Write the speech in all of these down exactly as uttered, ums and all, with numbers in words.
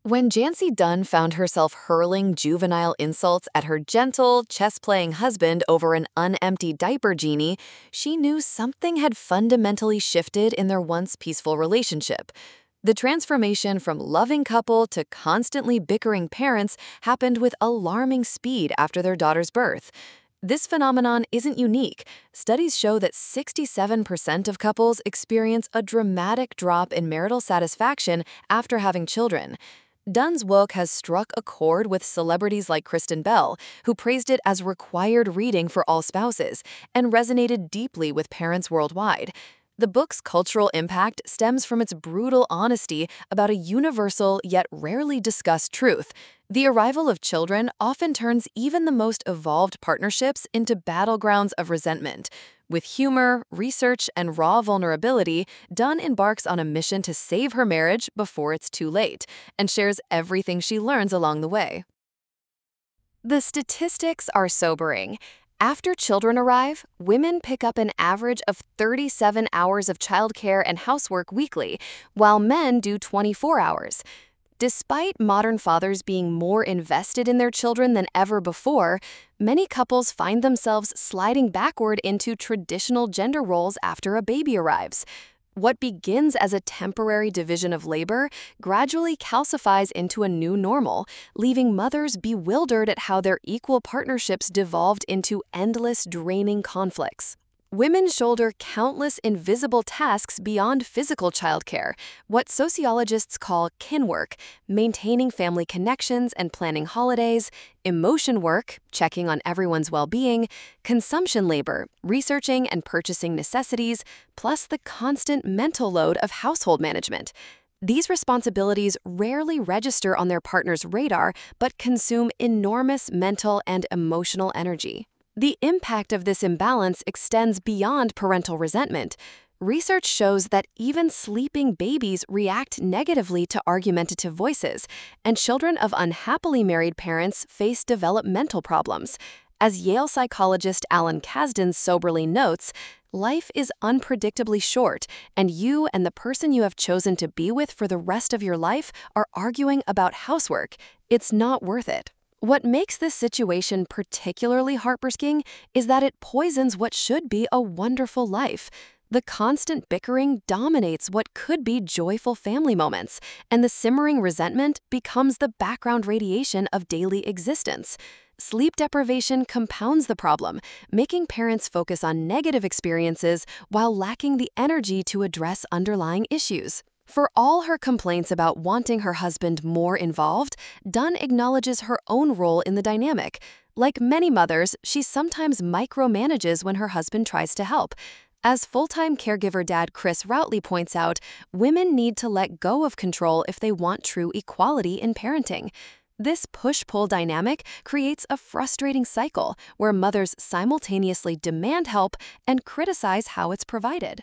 When Jancy Dunn found herself hurling juvenile insults at her gentle, chess playing husband over an unemptied diaper genie, she knew something had fundamentally shifted in their once peaceful relationship. The transformation from loving couple to constantly bickering parents happened with alarming speed after their daughter's birth. This phenomenon isn't unique. Studies show that sixty-seven percent of couples experience a dramatic drop in marital satisfaction after having children. Dunn's work has struck a chord with celebrities like Kristen Bell, who praised it as required reading for all spouses, and resonated deeply with parents worldwide. The book's cultural impact stems from its brutal honesty about a universal yet rarely discussed truth. The arrival of children often turns even the most evolved partnerships into battlegrounds of resentment. With humor, research, and raw vulnerability, Dunn embarks on a mission to save her marriage before it's too late, and shares everything she learns along the way. The statistics are sobering. After children arrive, women pick up an average of thirty-seven hours of childcare and housework weekly, while men do twenty-four hours. Despite modern fathers being more invested in their children than ever before, many couples find themselves sliding backward into traditional gender roles after a baby arrives. What begins as a temporary division of labor gradually calcifies into a new normal, leaving mothers bewildered at how their equal partnerships devolved into endless, draining conflicts. Women shoulder countless invisible tasks beyond physical childcare, what sociologists call kin work, maintaining family connections and planning holidays, emotion work, checking on everyone's well-being, consumption labor, researching and purchasing necessities, plus the constant mental load of household management. These responsibilities rarely register on their partner's radar, but consume enormous mental and emotional energy. The impact of this imbalance extends beyond parental resentment. Research shows that even sleeping babies react negatively to argumentative voices, and children of unhappily married parents face developmental problems. As Yale psychologist Alan Kasdan soberly notes, life is unpredictably short, and you and the person you have chosen to be with for the rest of your life are arguing about housework. It's not worth it. What makes this situation particularly heartbreaking is that it poisons what should be a wonderful life. The constant bickering dominates what could be joyful family moments, and the simmering resentment becomes the background radiation of daily existence. Sleep deprivation compounds the problem, making parents focus on negative experiences while lacking the energy to address underlying issues. For all her complaints about wanting her husband more involved, Dunn acknowledges her own role in the dynamic. Like many mothers, she sometimes micromanages when her husband tries to help. As full-time caregiver dad Chris Routley points out, women need to let go of control if they want true equality in parenting. This push-pull dynamic creates a frustrating cycle where mothers simultaneously demand help and criticize how it's provided.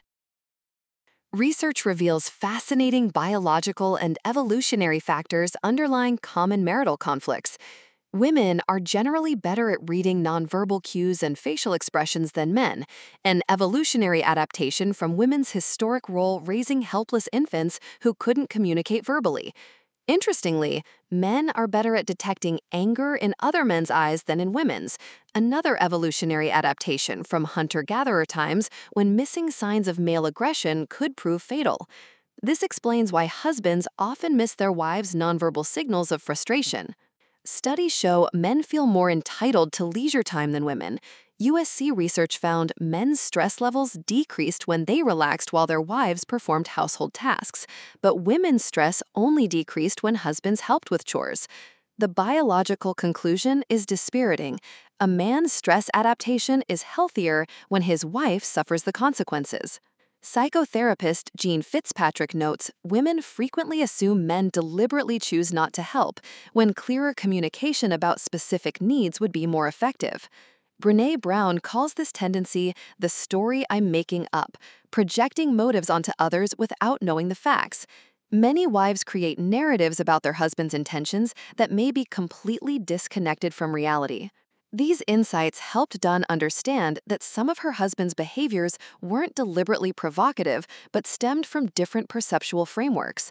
Research reveals fascinating biological and evolutionary factors underlying common marital conflicts. Women are generally better at reading nonverbal cues and facial expressions than men, an evolutionary adaptation from women's historic role raising helpless infants who couldn't communicate verbally. Interestingly, men are better at detecting anger in other men's eyes than in women's, another evolutionary adaptation from hunter-gatherer times when missing signs of male aggression could prove fatal. This explains why husbands often miss their wives' nonverbal signals of frustration. Studies show men feel more entitled to leisure time than women. U S C research found men's stress levels decreased when they relaxed while their wives performed household tasks, but women's stress only decreased when husbands helped with chores. The biological conclusion is dispiriting. A man's stress adaptation is healthier when his wife suffers the consequences. Psychotherapist Jean Fitzpatrick notes women frequently assume men deliberately choose not to help, when clearer communication about specific needs would be more effective. Brené Brown calls this tendency the story I'm making up, projecting motives onto others without knowing the facts. Many wives create narratives about their husband's intentions that may be completely disconnected from reality. These insights helped Dunn understand that some of her husband's behaviors weren't deliberately provocative, but stemmed from different perceptual frameworks.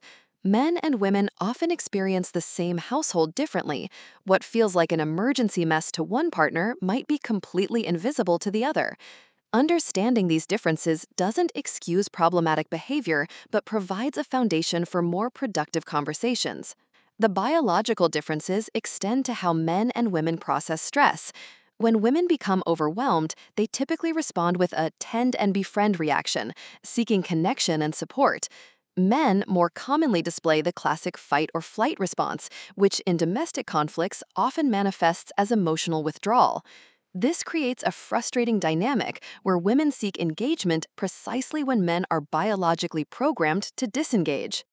Men and women often experience the same household differently. What feels like an emergency mess to one partner might be completely invisible to the other. Understanding these differences doesn't excuse problematic behavior, but provides a foundation for more productive conversations. The biological differences extend to how men and women process stress. When women become overwhelmed, they typically respond with a tend and befriend reaction, seeking connection and support. Men more commonly display the classic fight or flight response, which in domestic conflicts often manifests as emotional withdrawal. This creates a frustrating dynamic where women seek engagement precisely when men are biologically programmed to disengage.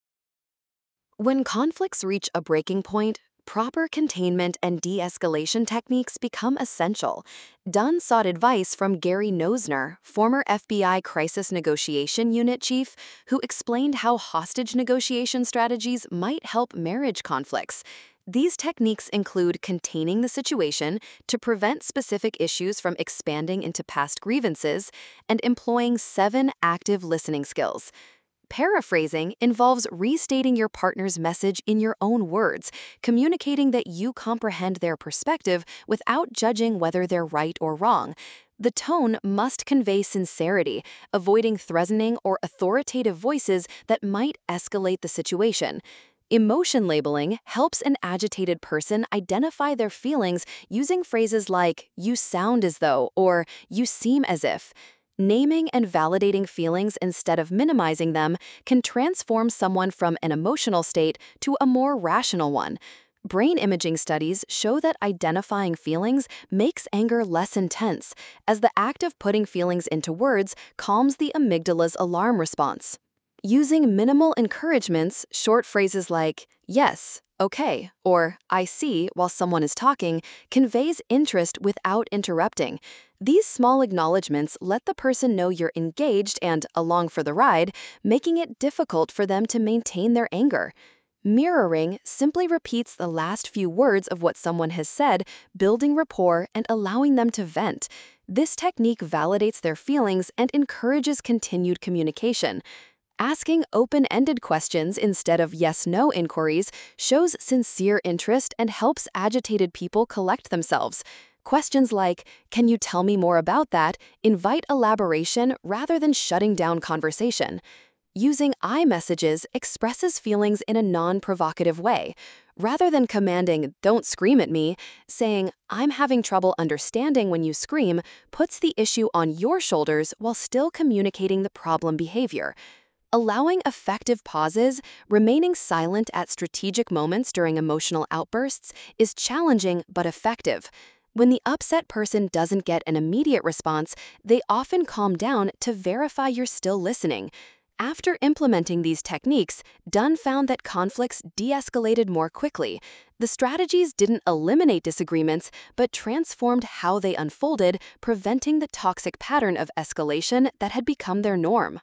When conflicts reach a breaking point, proper containment and de-escalation techniques become essential. Dunn sought advice from Gary Nosner, former F B I Crisis Negotiation Unit chief, who explained how hostage negotiation strategies might help marriage conflicts. These techniques include containing the situation to prevent specific issues from expanding into past grievances and employing seven active listening skills. Paraphrasing involves restating your partner's message in your own words, communicating that you comprehend their perspective without judging whether they're right or wrong. The tone must convey sincerity, avoiding threatening or authoritative voices that might escalate the situation. Emotion labeling helps an agitated person identify their feelings using phrases like, "you sound as though," or "you seem as if." Naming and validating feelings instead of minimizing them can transform someone from an emotional state to a more rational one. Brain imaging studies show that identifying feelings makes anger less intense, as the act of putting feelings into words calms the amygdala's alarm response. Using minimal encouragements, short phrases like, "yes," "okay," or "I see" while someone is talking conveys interest without interrupting. These small acknowledgments let the person know you're engaged and along for the ride, making it difficult for them to maintain their anger. Mirroring simply repeats the last few words of what someone has said, building rapport and allowing them to vent. This technique validates their feelings and encourages continued communication. Asking open-ended questions instead of yes-no inquiries shows sincere interest and helps agitated people collect themselves. Questions like, "Can you tell me more about that?" invite elaboration rather than shutting down conversation. Using I messages expresses feelings in a non-provocative way. Rather than commanding, "don't scream at me," saying, "I'm having trouble understanding when you scream," puts the issue on your shoulders while still communicating the problem behavior. Allowing effective pauses, remaining silent at strategic moments during emotional outbursts is challenging but effective. When the upset person doesn't get an immediate response, they often calm down to verify you're still listening. After implementing these techniques, Dunn found that conflicts de-escalated more quickly. The strategies didn't eliminate disagreements, but transformed how they unfolded, preventing the toxic pattern of escalation that had become their norm.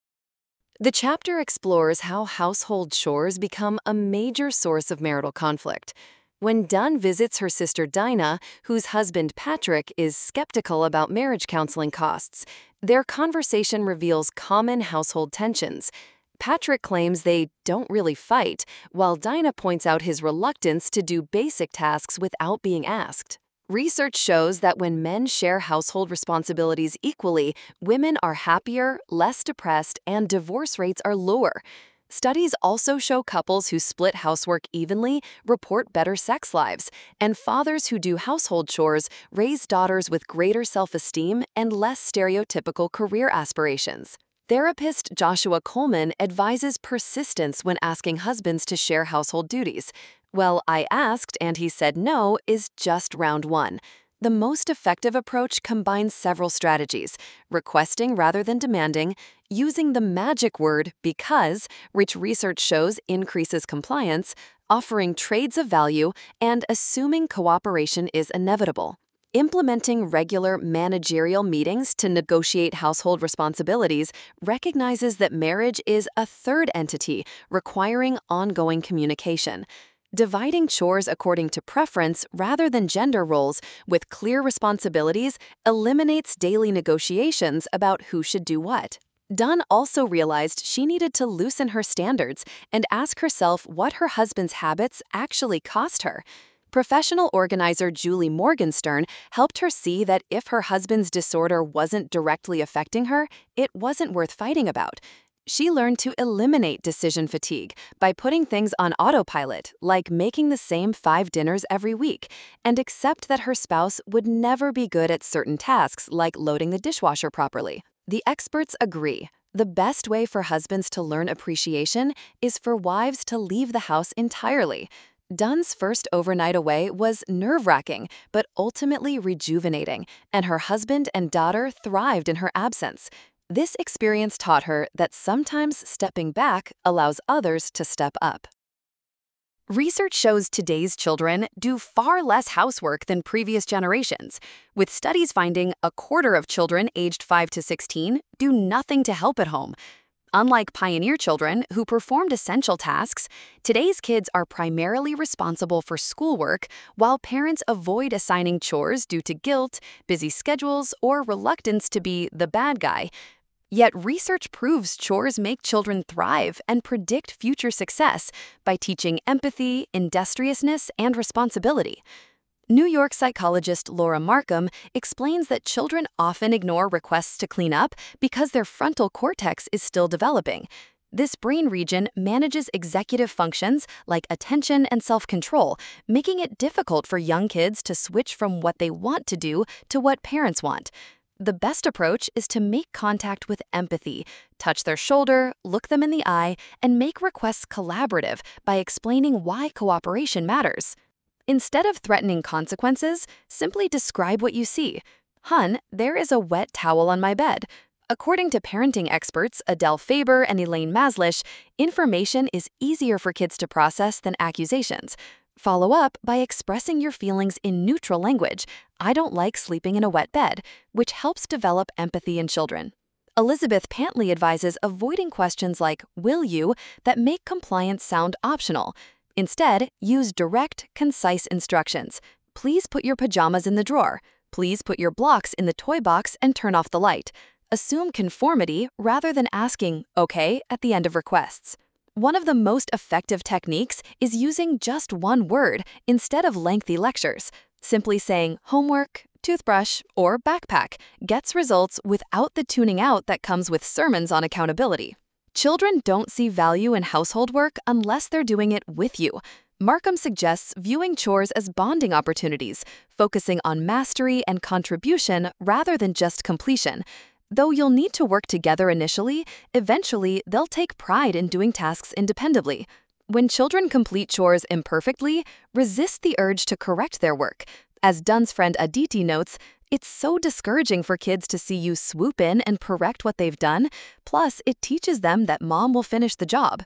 The chapter explores how household chores become a major source of marital conflict. When Dunn visits her sister Dinah, whose husband Patrick is skeptical about marriage counseling costs, their conversation reveals common household tensions. Patrick claims they don't really fight, while Dinah points out his reluctance to do basic tasks without being asked. Research shows that when men share household responsibilities equally, women are happier, less depressed, and divorce rates are lower. Studies also show couples who split housework evenly report better sex lives, and fathers who do household chores raise daughters with greater self-esteem and less stereotypical career aspirations. Therapist Joshua Coleman advises persistence when asking husbands to share household duties. "Well, I asked and he said no" is just round one. The most effective approach combines several strategies: requesting rather than demanding, using the magic word "because," which research shows increases compliance, offering trades of value, and assuming cooperation is inevitable. Implementing regular managerial meetings to negotiate household responsibilities recognizes that marriage is a third entity requiring ongoing communication. Dividing chores according to preference rather than gender roles with clear responsibilities eliminates daily negotiations about who should do what. Dunn also realized she needed to loosen her standards and ask herself what her husband's habits actually cost her. Professional organizer Julie Morgenstern helped her see that if her husband's disorder wasn't directly affecting her, it wasn't worth fighting about. She learned to eliminate decision fatigue by putting things on autopilot, like making the same five dinners every week, and accept that her spouse would never be good at certain tasks like loading the dishwasher properly. The experts agree. The best way for husbands to learn appreciation is for wives to leave the house entirely. Dunn's first overnight away was nerve-wracking, but ultimately rejuvenating, and her husband and daughter thrived in her absence. This experience taught her that sometimes stepping back allows others to step up. Research shows today's children do far less housework than previous generations, with studies finding a quarter of children aged five to sixteen do nothing to help at home. Unlike pioneer children who performed essential tasks, today's kids are primarily responsible for schoolwork, while parents avoid assigning chores due to guilt, busy schedules, or reluctance to be the bad guy. Yet research proves chores make children thrive and predict future success by teaching empathy, industriousness, and responsibility. New York psychologist Laura Markham explains that children often ignore requests to clean up because their frontal cortex is still developing. This brain region manages executive functions like attention and self-control, making it difficult for young kids to switch from what they want to do to what parents want. The best approach is to make contact with empathy, touch their shoulder, look them in the eye, and make requests collaborative by explaining why cooperation matters. Instead of threatening consequences, simply describe what you see. Hun, there is a wet towel on my bed. According to parenting experts Adele Faber and Elaine Maslish, information is easier for kids to process than accusations. Follow up by expressing your feelings in neutral language. I don't like sleeping in a wet bed, which helps develop empathy in children. Elizabeth Pantley advises avoiding questions like, will you, that make compliance sound optional. Instead, use direct, concise instructions. Please put your pajamas in the drawer. Please put your blocks in the toy box and turn off the light. Assume conformity rather than asking, okay, at the end of requests. One of the most effective techniques is using just one word instead of lengthy lectures. Simply saying homework, toothbrush, or backpack gets results without the tuning out that comes with sermons on accountability. Children don't see value in household work unless they're doing it with you. Markham suggests viewing chores as bonding opportunities, focusing on mastery and contribution rather than just completion. Though you'll need to work together initially, eventually they'll take pride in doing tasks independently. When children complete chores imperfectly, resist the urge to correct their work. As Dunn's friend Aditi notes, it's so discouraging for kids to see you swoop in and correct what they've done, plus it teaches them that mom will finish the job.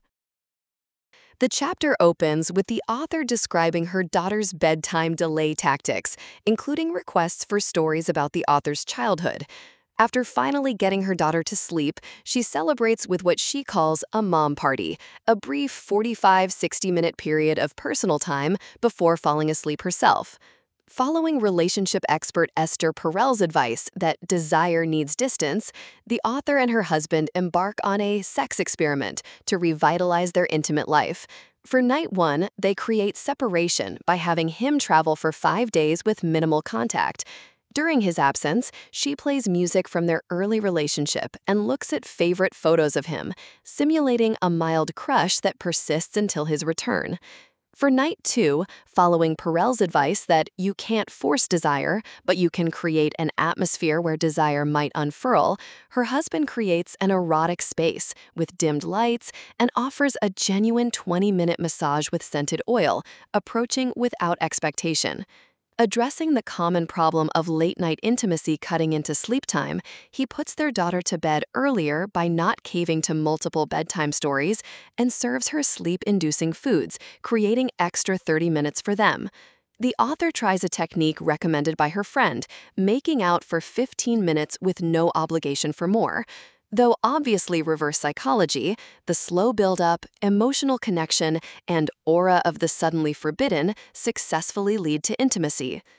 The chapter opens with the author describing her daughter's bedtime delay tactics, including requests for stories about the author's childhood. After finally getting her daughter to sleep, she celebrates with what she calls a mom party, a brief forty-five to sixty minute period of personal time before falling asleep herself. Following relationship expert Esther Perel's advice that desire needs distance, the author and her husband embark on a sex experiment to revitalize their intimate life. For night one, they create separation by having him travel for five days with minimal contact. During his absence, she plays music from their early relationship and looks at favorite photos of him, simulating a mild crush that persists until his return. For night two, following Perel's advice that you can't force desire, but you can create an atmosphere where desire might unfurl, her husband creates an erotic space with dimmed lights and offers a genuine twenty minute massage with scented oil, approaching without expectation. Addressing the common problem of late-night intimacy cutting into sleep time, he puts their daughter to bed earlier by not caving to multiple bedtime stories and serves her sleep-inducing foods, creating extra thirty minutes for them. The author tries a technique recommended by her friend, making out for fifteen minutes with no obligation for more. Though obviously reverse psychology, the slow build-up, emotional connection, and aura of the suddenly forbidden successfully lead to intimacy.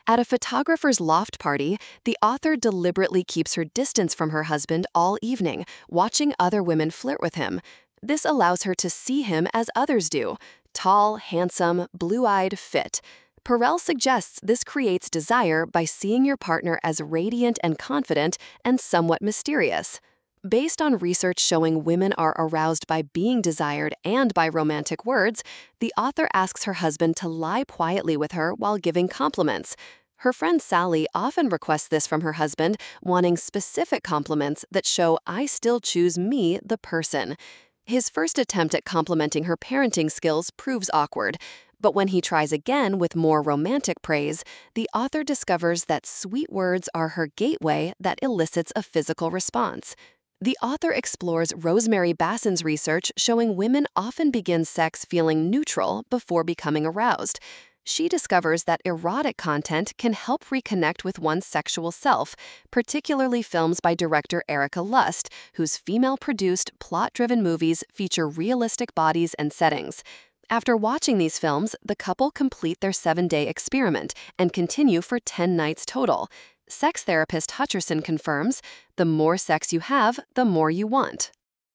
At a photographer's loft party, the author deliberately keeps her distance from her husband all evening, watching other women flirt with him. This allows her to see him as others do: tall, handsome, blue-eyed, fit. Perel suggests this creates desire by seeing your partner as radiant and confident and somewhat mysterious. Based on research showing women are aroused by being desired and by romantic words, the author asks her husband to lie quietly with her while giving compliments. Her friend Sally often requests this from her husband, wanting specific compliments that show "I still choose me, the person." His first attempt at complimenting her parenting skills proves awkward, but when he tries again with more romantic praise, the author discovers that sweet words are her gateway that elicits a physical response. The author explores Rosemary Bassin's research showing women often begin sex feeling neutral before becoming aroused. She discovers that erotic content can help reconnect with one's sexual self, particularly films by director Erika Lust, whose female-produced, plot-driven movies feature realistic bodies and settings. After watching these films, the couple complete their seven-day experiment and continue for ten nights total. Sex therapist Hutcherson confirms, "The more sex you have, the more you want."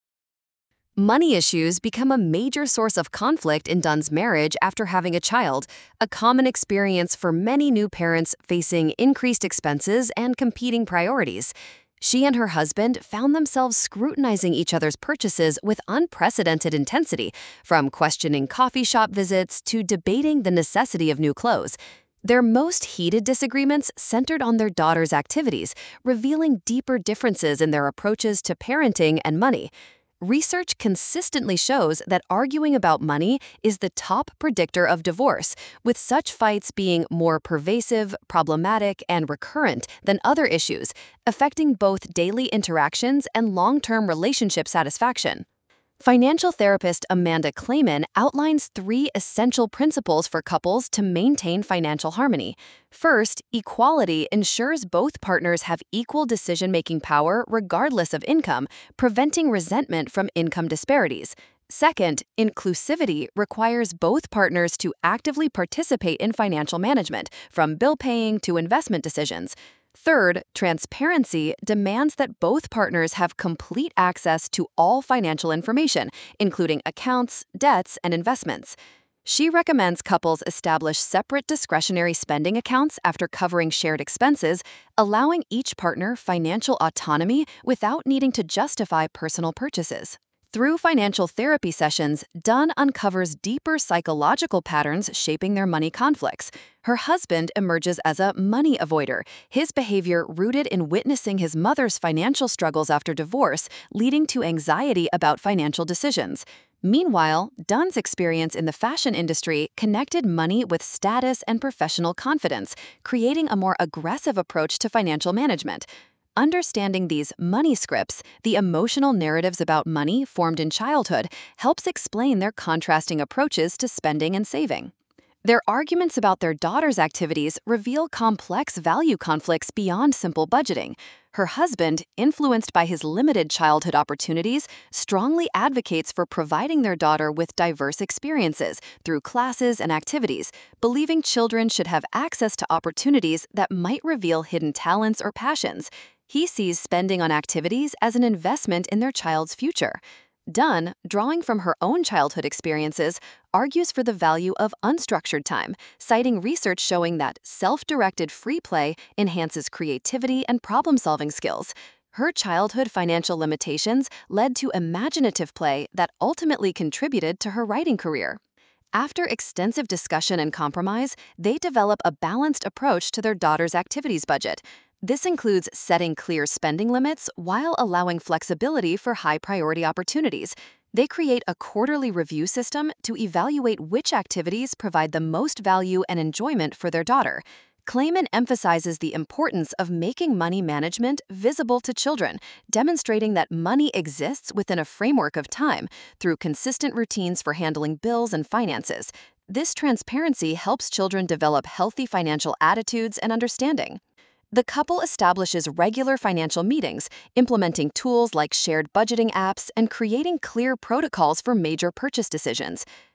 Money issues become a major source of conflict in Dunn's marriage after having a child, a common experience for many new parents facing increased expenses and competing priorities. She and her husband found themselves scrutinizing each other's purchases with unprecedented intensity, from questioning coffee shop visits to debating the necessity of new clothes. Their most heated disagreements centered on their daughter's activities, revealing deeper differences in their approaches to parenting and money. Research consistently shows that arguing about money is the top predictor of divorce, with such fights being more pervasive, problematic, and recurrent than other issues, affecting both daily interactions and long-term relationship satisfaction. Financial therapist Amanda Clayman outlines three essential principles for couples to maintain financial harmony. First, equality ensures both partners have equal decision-making power regardless of income, preventing resentment from income disparities. Second, inclusivity requires both partners to actively participate in financial management, from bill paying to investment decisions. Third, transparency demands that both partners have complete access to all financial information, including accounts, debts, and investments. She recommends couples establish separate discretionary spending accounts after covering shared expenses, allowing each partner financial autonomy without needing to justify personal purchases. Through financial therapy sessions, Dunn uncovers deeper psychological patterns shaping their money conflicts. Her husband emerges as a money avoider, his behavior rooted in witnessing his mother's financial struggles after divorce, leading to anxiety about financial decisions. Meanwhile, Dunn's experience in the fashion industry connected money with status and professional confidence, creating a more aggressive approach to financial management. Understanding these money scripts, the emotional narratives about money formed in childhood, helps explain their contrasting approaches to spending and saving. Their arguments about their daughter's activities reveal complex value conflicts beyond simple budgeting. Her husband, influenced by his limited childhood opportunities, strongly advocates for providing their daughter with diverse experiences through classes and activities, believing children should have access to opportunities that might reveal hidden talents or passions. He sees spending on activities as an investment in their child's future. Dunn, drawing from her own childhood experiences, argues for the value of unstructured time, citing research showing that self-directed free play enhances creativity and problem-solving skills. Her childhood financial limitations led to imaginative play that ultimately contributed to her writing career. After extensive discussion and compromise, they develop a balanced approach to their daughter's activities budget. This includes setting clear spending limits while allowing flexibility for high-priority opportunities. They create a quarterly review system to evaluate which activities provide the most value and enjoyment for their daughter. Clayman emphasizes the importance of making money management visible to children, demonstrating that money exists within a framework of time through consistent routines for handling bills and finances. This transparency helps children develop healthy financial attitudes and understanding. The couple establishes regular financial meetings, implementing tools like shared budgeting apps and creating clear protocols for major purchase decisions.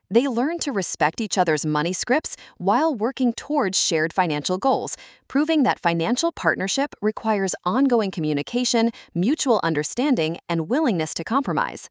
They learn to respect each other's money scripts while working towards shared financial goals, proving that financial partnership requires ongoing communication, mutual understanding, and willingness to compromise.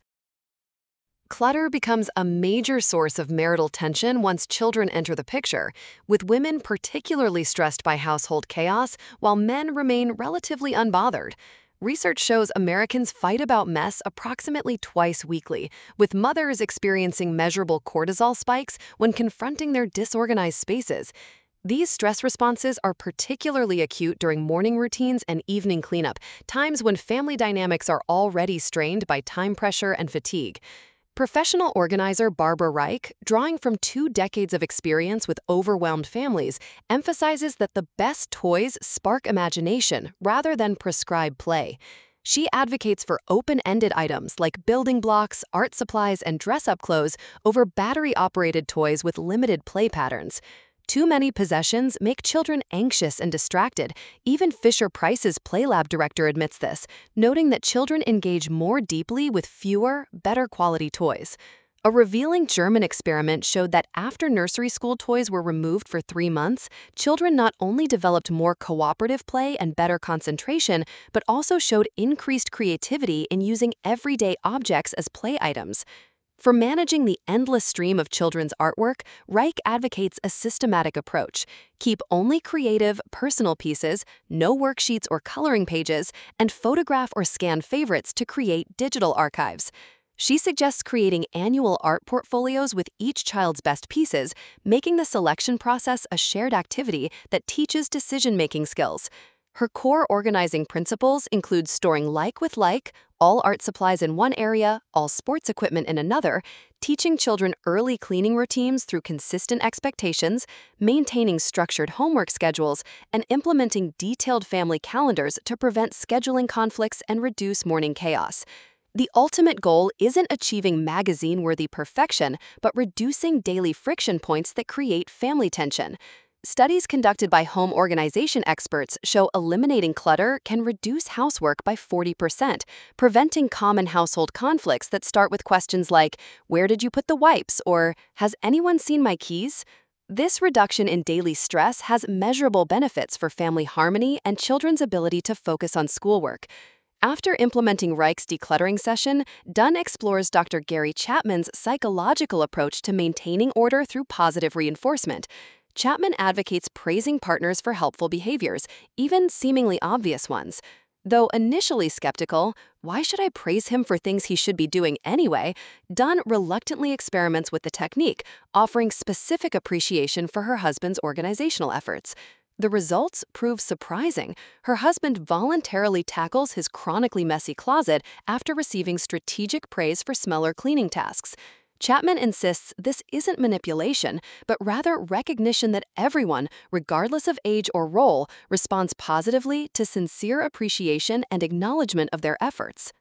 Clutter becomes a major source of marital tension once children enter the picture, with women particularly stressed by household chaos while men remain relatively unbothered. Research shows Americans fight about mess approximately twice weekly, with mothers experiencing measurable cortisol spikes when confronting their disorganized spaces. These stress responses are particularly acute during morning routines and evening cleanup, times when family dynamics are already strained by time pressure and fatigue. Professional organizer Barbara Reich, drawing from two decades of experience with overwhelmed families, emphasizes that the best toys spark imagination rather than prescribe play. She advocates for open-ended items like building blocks, art supplies, and dress-up clothes over battery-operated toys with limited play patterns. Too many possessions make children anxious and distracted. Even Fisher-Price's Playlab director admits this, noting that children engage more deeply with fewer, better-quality toys. A revealing German experiment showed that after nursery school toys were removed for three months, children not only developed more cooperative play and better concentration, but also showed increased creativity in using everyday objects as play items. For managing the endless stream of children's artwork, Reich advocates a systematic approach. Keep only creative, personal pieces, no worksheets or coloring pages, and photograph or scan favorites to create digital archives. She suggests creating annual art portfolios with each child's best pieces, making the selection process a shared activity that teaches decision-making skills. Her core organizing principles include storing like with like, all art supplies in one area, all sports equipment in another, teaching children early cleaning routines through consistent expectations, maintaining structured homework schedules, and implementing detailed family calendars to prevent scheduling conflicts and reduce morning chaos. The ultimate goal isn't achieving magazine-worthy perfection, but reducing daily friction points that create family tension. Studies conducted by home organization experts show eliminating clutter can reduce housework by forty percent, preventing common household conflicts that start with questions like, "Where did you put the wipes?" or "Has anyone seen my keys?" This reduction in daily stress has measurable benefits for family harmony and children's ability to focus on schoolwork. After implementing Reich's decluttering session, Dunn explores Doctor Gary Chapman's psychological approach to maintaining order through positive reinforcement. Chapman advocates praising partners for helpful behaviors, even seemingly obvious ones. Though initially skeptical, why should I praise him for things he should be doing anyway? Dunn reluctantly experiments with the technique, offering specific appreciation for her husband's organizational efforts. The results prove surprising. Her husband voluntarily tackles his chronically messy closet after receiving strategic praise for smaller cleaning tasks. Chapman insists this isn't manipulation, but rather recognition that everyone, regardless of age or role, responds positively to sincere appreciation and acknowledgement of their efforts.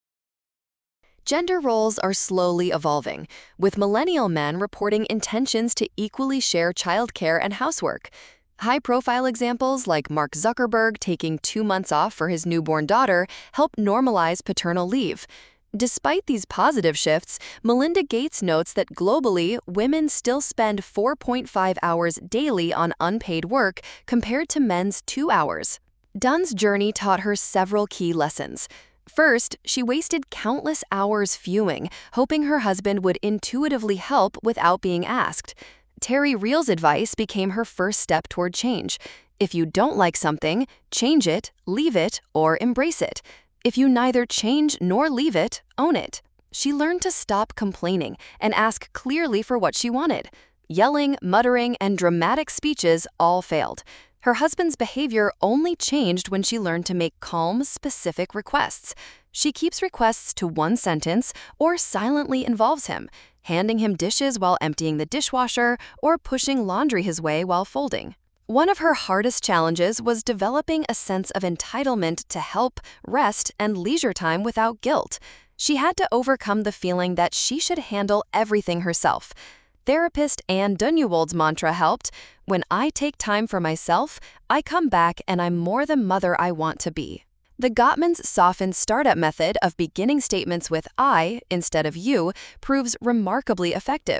Gender roles are slowly evolving, with millennial men reporting intentions to equally share childcare and housework. High-profile examples like Mark Zuckerberg taking two months off for his newborn daughter help normalize paternal leave. Despite these positive shifts, Melinda Gates notes that globally, women still spend four point five hours daily on unpaid work compared to men's two hours. Dunn's journey taught her several key lessons. First, she wasted countless hours fuming, hoping her husband would intuitively help without being asked. Terry Real's advice became her first step toward change. If you don't like something, change it, leave it, or embrace it. If you neither change nor leave it, own it. She learned to stop complaining and ask clearly for what she wanted. Yelling, muttering, and dramatic speeches all failed. Her husband's behavior only changed when she learned to make calm, specific requests. She keeps requests to one sentence or silently involves him, handing him dishes while emptying the dishwasher or pushing laundry his way while folding. One of her hardest challenges was developing a sense of entitlement to help, rest, and leisure time without guilt. She had to overcome the feeling that she should handle everything herself. Therapist Anne Dunewald's mantra helped, "When I take time for myself, I come back and I'm more the mother I want to be." The Gottman's softened startup method of beginning statements with I instead of you proves remarkably effective.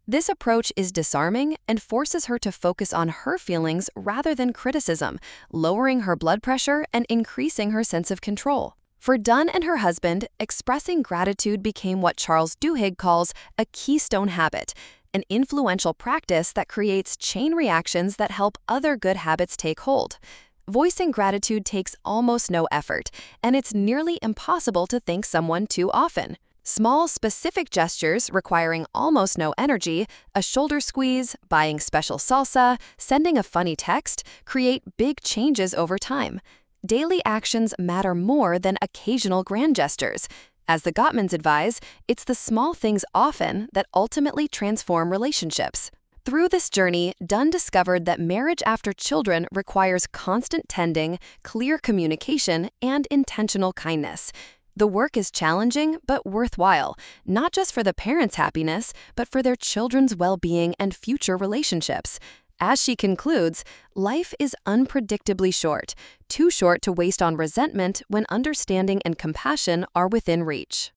This approach is disarming and forces her to focus on her feelings rather than criticism, lowering her blood pressure and increasing her sense of control. For Dunn and her husband, expressing gratitude became what Charles Duhigg calls a keystone habit, an influential practice that creates chain reactions that help other good habits take hold. Voicing gratitude takes almost no effort, and it's nearly impossible to thank someone too often. Small, specific gestures requiring almost no energy, a shoulder squeeze, buying special salsa, sending a funny text, create big changes over time. Daily actions matter more than occasional grand gestures. As the Gottmans advise, it's the small things often that ultimately transform relationships. Through this journey, Dunn discovered that marriage after children requires constant tending, clear communication, and intentional kindness. The work is challenging but worthwhile, not just for the parents' happiness, but for their children's well-being and future relationships. As she concludes, life is unpredictably short, too short to waste on resentment when understanding and compassion are within reach.